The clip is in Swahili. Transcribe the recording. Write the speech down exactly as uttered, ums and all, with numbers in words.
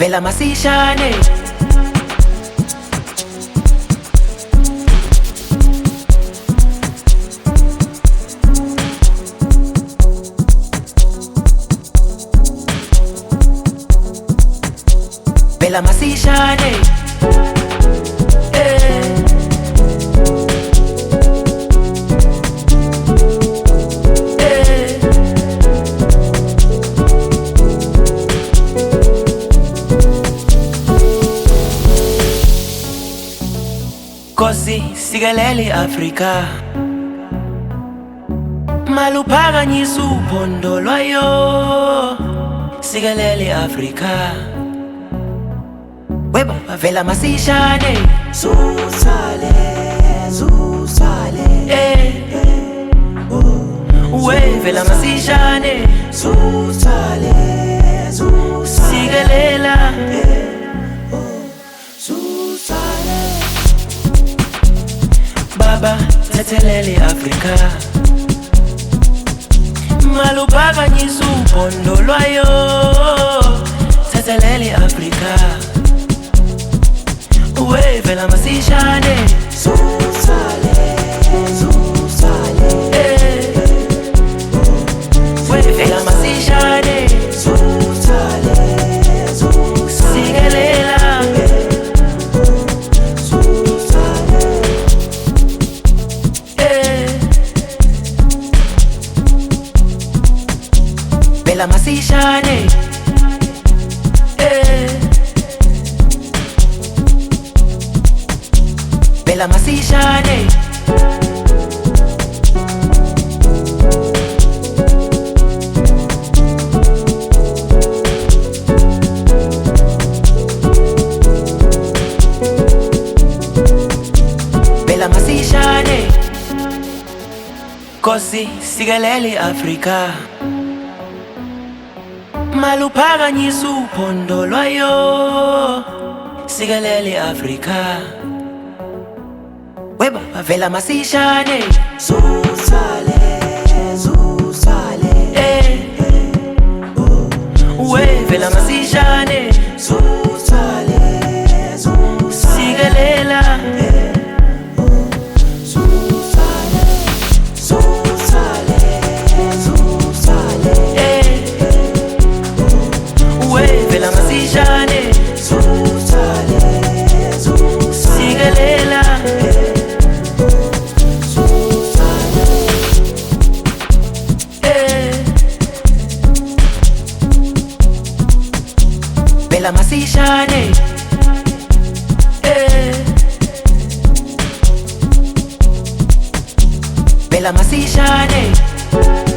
Bella masishane. Bella masishane. Eh. Eh. Kosi sigalele Afrika maluphakanyisa uphondo lwayo. Sigalele Afrika weba vela masishane. Zusale, zusale, Eh. oh. We vela masishane. Zusale, zusale, Sigalela oh. Zusale. baba thathelele Afrika maluphakanyisa uphondo lwayo. Thathelele Afrika we vela masishane. Zusale, zusale, Eh. We vela masishane. zusale, zusale, Sigalela zusale. eh. Bella masishane. Eh. Bella masishane. Bella masishane. Kosi sigalele Afrika maluphakanyisa uphondo lwayo. Sigalele Afrika weba vela masishane. Zusale, zusale, Eh. We vela masishane. zusale, zusale, Sigalela zusale, zusale, zusale, eh. We vela masishane. zusale, zusale, Sigalela zusale. eh. Bella masishane. Eh. Bella masishane.